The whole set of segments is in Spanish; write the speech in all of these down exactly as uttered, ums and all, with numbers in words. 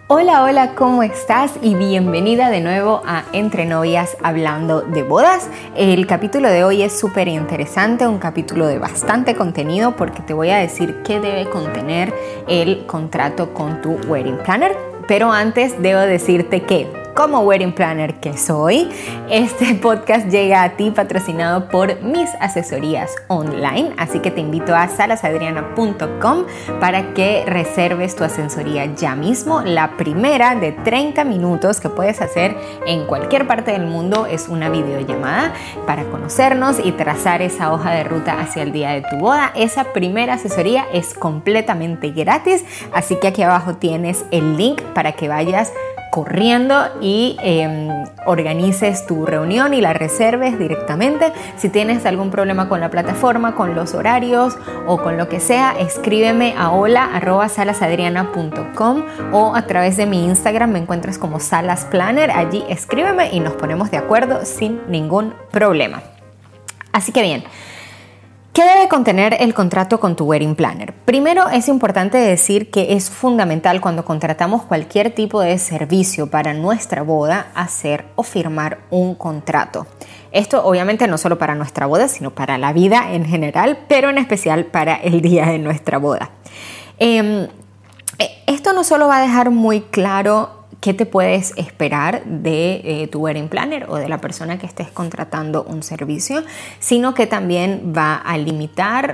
Hola, hola, ¿cómo estás? Y bienvenida de nuevo a Entre Novias Hablando de Bodas. El capítulo de hoy es súper interesante, un capítulo de bastante contenido porque te voy a decir qué debe contener el contrato con tu wedding planner. Pero antes debo decirte que, como wedding planner que soy, este podcast llega a ti patrocinado por mis asesorías online, así que te invito a salas adriana punto com para que reserves tu asesoría ya mismo. La primera de treinta minutos que puedes hacer en cualquier parte del mundo es una videollamada para conocernos y trazar esa hoja de ruta hacia el día de tu boda. Esa primera asesoría es completamente gratis, así que aquí abajo tienes el link para que vayas corriendo y eh, organices tu reunión y la reserves directamente. Si tienes algún problema con la plataforma, con los horarios o con lo que sea, escríbeme a hola arroba salas adriana punto com o a través de mi Instagram me encuentras como Salas Planner. Allí escríbeme y nos ponemos de acuerdo sin ningún problema. Así que bien, ¿qué debe contener el contrato con tu wedding planner? Primero, es importante decir que es fundamental cuando contratamos cualquier tipo de servicio para nuestra boda hacer o firmar un contrato. Esto obviamente no solo para nuestra boda, sino para la vida en general, pero en especial para el día de nuestra boda. Eh, esto no solo va a dejar muy claro qué te puedes esperar de eh, tu wedding planner o de la persona que estés contratando un servicio, sino que también va a limitar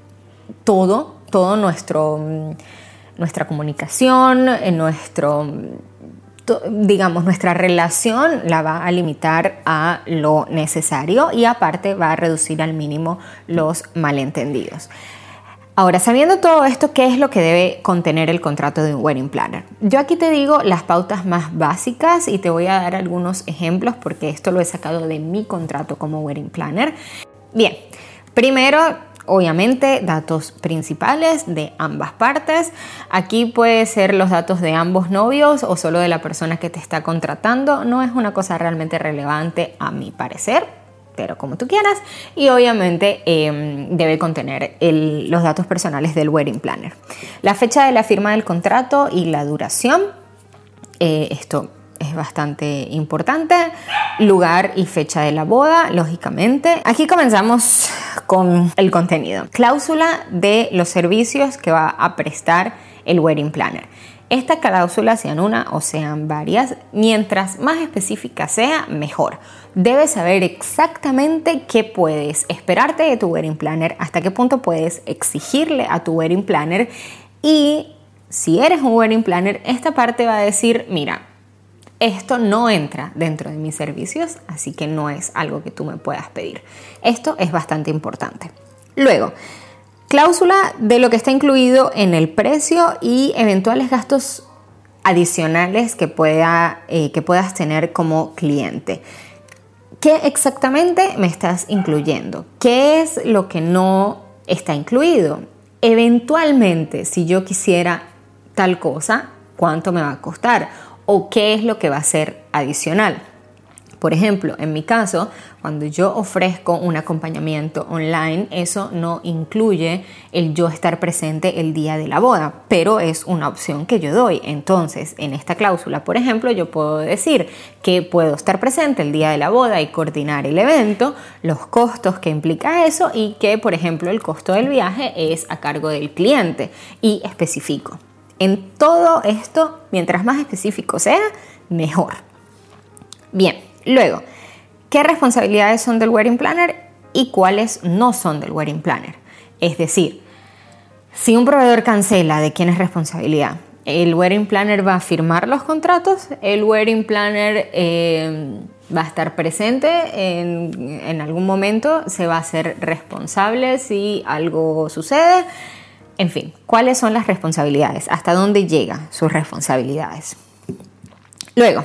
todo, todo nuestro, nuestra comunicación, nuestro, digamos, nuestra relación la va a limitar a lo necesario y aparte va a reducir al mínimo los malentendidos. Ahora, sabiendo todo esto, ¿qué es lo que debe contener el contrato de un wedding planner? Yo aquí te digo las pautas más básicas y te voy a dar algunos ejemplos porque esto lo he sacado de mi contrato como wedding planner. Bien, primero, obviamente, datos principales de ambas partes. Aquí puede ser los datos de ambos novios o solo de la persona que te está contratando. No es una cosa realmente relevante a mi parecer, pero como tú quieras, y obviamente eh, debe contener el, los datos personales del wedding planner. La fecha de la firma del contrato y la duración, eh, esto es bastante importante. Lugar y fecha de la boda, lógicamente. Aquí comenzamos con el contenido. Cláusula de los servicios que va a prestar el wedding planner. Esta cláusula, sean una o sean varias, mientras más específica sea, mejor. Debes saber exactamente qué puedes esperarte de tu wedding planner, hasta qué punto puedes exigirle a tu wedding planner, y si eres un wedding planner, esta parte va a decir, mira, esto no entra dentro de mis servicios, así que no es algo que tú me puedas pedir. Esto es bastante importante. Luego, cláusula de lo que está incluido en el precio y eventuales gastos adicionales que, pueda, eh, que puedas tener como cliente. ¿Qué exactamente me estás incluyendo? ¿Qué es lo que no está incluido? Eventualmente, si yo quisiera tal cosa, ¿cuánto me va a costar? ¿O qué es lo que va a ser adicional? Por ejemplo, en mi caso, cuando yo ofrezco un acompañamiento online, eso no incluye el yo estar presente el día de la boda, pero es una opción que yo doy. Entonces, en esta cláusula, por ejemplo, yo puedo decir que puedo estar presente el día de la boda y coordinar el evento, los costos que implica eso y que, por ejemplo, el costo del viaje es a cargo del cliente y especifico. En todo esto, mientras más específico sea, mejor. Bien. Luego, ¿qué responsabilidades son del wedding planner y cuáles no son del wedding planner? Es decir, si un proveedor cancela, ¿de quién es responsabilidad? ¿El wedding planner va a firmar los contratos? ¿El wedding planner eh, va a estar presente en, en algún momento? ¿Se va a hacer responsable si algo sucede? En fin, ¿cuáles son las responsabilidades? ¿Hasta dónde llegan sus responsabilidades? Luego,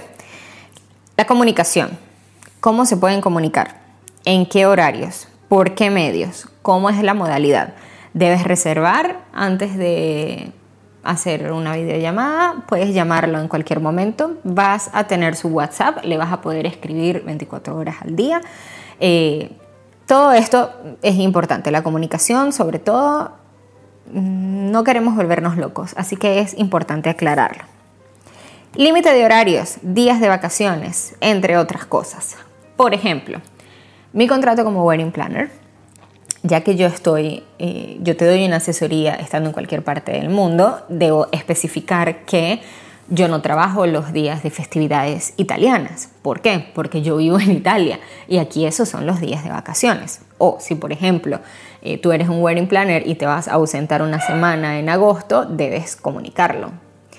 la comunicación. ¿Cómo se pueden comunicar? ¿En qué horarios? ¿Por qué medios? ¿Cómo es la modalidad? ¿Debes reservar antes de hacer una videollamada? Puedes llamarlo en cualquier momento. Vas a tener su WhatsApp, le vas a poder escribir veinticuatro horas al día. Eh, todo esto es importante. La comunicación, sobre todo, no queremos volvernos locos, así que es importante aclararlo. Límite de horarios, días de vacaciones, entre otras cosas. Por ejemplo, mi contrato como wedding planner, ya que yo estoy, eh, yo te doy una asesoría estando en cualquier parte del mundo, debo especificar que yo no trabajo los días de festividades italianas. ¿Por qué? Porque yo vivo en Italia y aquí esos son los días de vacaciones. O si, por ejemplo, eh, tú eres un wedding planner y te vas a ausentar una semana en agosto, debes comunicarlo.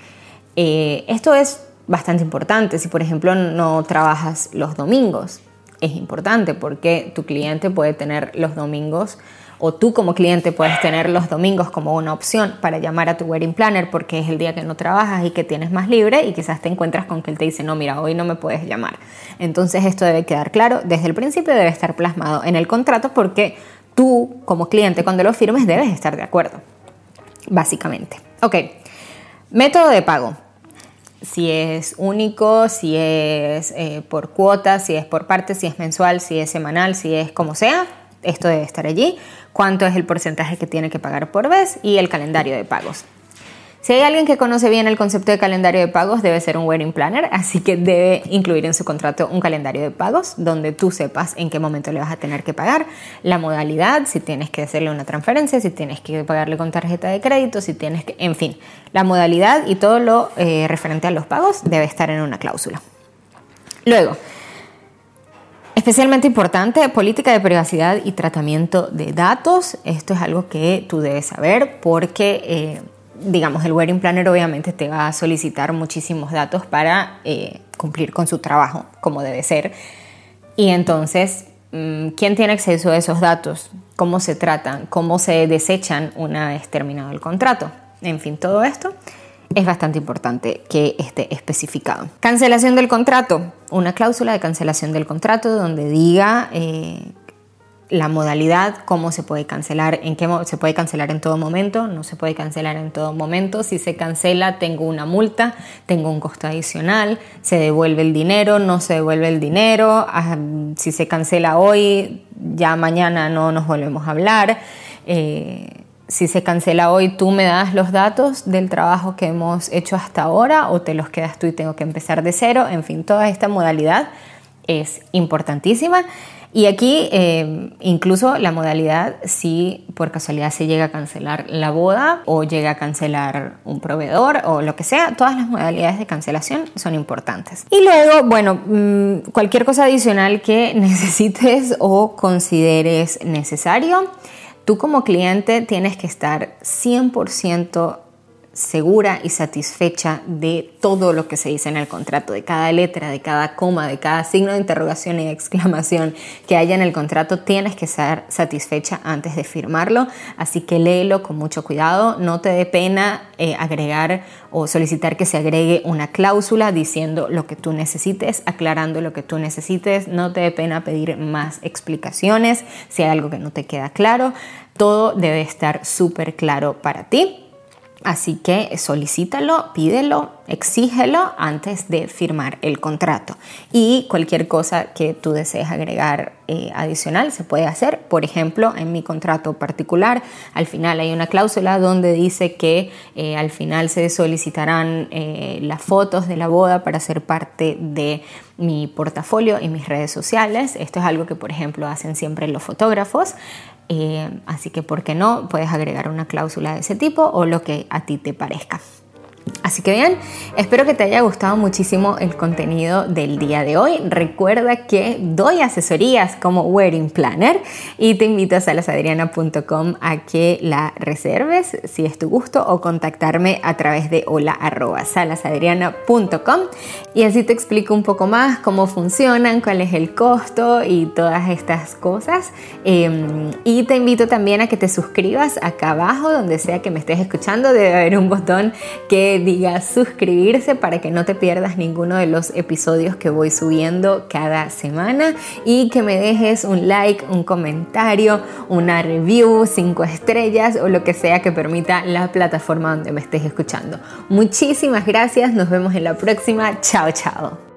Eh, esto es bastante importante. Si, por ejemplo, no trabajas los domingos, es importante porque tu cliente puede tener los domingos o tú como cliente puedes tener los domingos como una opción para llamar a tu wedding planner porque es el día que no trabajas y que tienes más libre y quizás te encuentras con que él te dice no, mira, hoy no me puedes llamar. Entonces esto debe quedar claro desde el principio, debe estar plasmado en el contrato porque tú como cliente cuando lo firmes debes estar de acuerdo, básicamente. Ok, método de pago. Si es único, si es eh, por cuota, si es por parte, si es mensual, si es semanal, si es como sea, esto debe estar allí. Cuánto es el porcentaje que tiene que pagar por vez y el calendario de pagos. Si hay alguien que conoce bien el concepto de calendario de pagos, debe ser un wedding planner, así que debe incluir en su contrato un calendario de pagos donde tú sepas en qué momento le vas a tener que pagar, la modalidad, si tienes que hacerle una transferencia, si tienes que pagarle con tarjeta de crédito, si tienes que, en fin, la modalidad y todo lo eh, referente a los pagos debe estar en una cláusula. Luego, especialmente importante, política de privacidad y tratamiento de datos. Esto es algo que tú debes saber porque eh, digamos, el wedding planner obviamente te va a solicitar muchísimos datos para eh, cumplir con su trabajo, como debe ser. Y entonces, ¿quién tiene acceso a esos datos? ¿Cómo se tratan? ¿Cómo se desechan una vez terminado el contrato? En fin, todo esto es bastante importante que esté especificado. Cancelación del contrato. Una cláusula de cancelación del contrato donde diga Eh, la modalidad, cómo se puede cancelar, en qué se puede cancelar en todo momento, no se puede cancelar en todo momento. Si se cancela, tengo una multa, tengo un costo adicional, se devuelve el dinero, no se devuelve el dinero. Si se cancela hoy, ya mañana no nos volvemos a hablar. Eh, si se cancela hoy, tú me das los datos del trabajo que hemos hecho hasta ahora o te los quedas tú y tengo que empezar de cero. En fin, toda esta modalidad es importantísima. Y aquí eh, incluso la modalidad, si por casualidad se llega a cancelar la boda o llega a cancelar un proveedor o lo que sea, todas las modalidades de cancelación son importantes. Y luego, bueno, mmm, cualquier cosa adicional que necesites o consideres necesario, tú como cliente tienes que estar cien por ciento segura y satisfecha de todo lo que se dice en el contrato, de cada letra, de cada coma, de cada signo de interrogación y de exclamación que haya en el contrato. Tienes que estar satisfecha antes de firmarlo, así que léelo con mucho cuidado. No te dé pena eh, agregar o solicitar que se agregue una cláusula diciendo lo que tú necesites, aclarando lo que tú necesites. No te dé pena pedir más explicaciones si hay algo que no te queda claro. Todo debe estar súper claro para ti. Así que solicítalo, pídelo, exígelo antes de firmar el contrato. Y cualquier cosa que tú desees agregar eh, adicional se puede hacer. Por ejemplo, en mi contrato particular, al final hay una cláusula donde dice que eh, al final se solicitarán eh, las fotos de la boda para ser parte de mi portafolio y mis redes sociales. Esto es algo que, por ejemplo, hacen siempre los fotógrafos. Eh, así que, ¿por qué no? Puedes agregar una cláusula de ese tipo o lo que a ti te parezca. Así que bien, espero que te haya gustado muchísimo el contenido del día de hoy. Recuerda que doy asesorías como wedding planner y te invito a salas adriana punto com a que la reserves si es tu gusto o contactarme a través de hola arroba salas adriana punto com y así te explico un poco más cómo funcionan, cuál es el costo y todas estas cosas. Eh, y te invito también a que te suscribas acá abajo, donde sea que me estés escuchando, debe haber un botón que diga suscribirse para que no te pierdas ninguno de los episodios que voy subiendo cada semana y que me dejes un like, un comentario, una review, cinco estrellas o lo que sea que permita la plataforma donde me estés escuchando. Muchísimas gracias, nos vemos en la próxima. Chao, chao.